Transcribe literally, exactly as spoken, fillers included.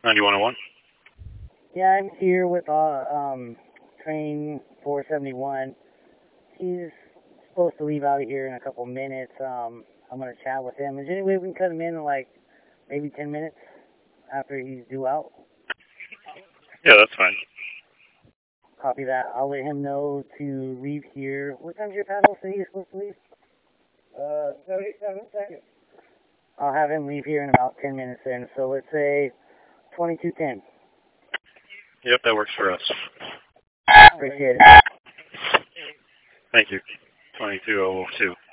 ninety-one oh one? Yeah, I'm here with uh, um, train four seventy-one. He's supposed to leave out of here in a couple minutes. Um, I'm going to chat with him. Is there any way we can cut him in in like maybe ten minutes after he's due out? Yeah, that's fine. Copy that. I'll let him know to leave here. What time's your paddle say he's supposed to leave? Uh, seventy-seven seconds. I'll have him leave here in about ten minutes then. So let's say twenty-two ten. Yep, that works for us. Appreciate it. Thank you. twenty-two oh two.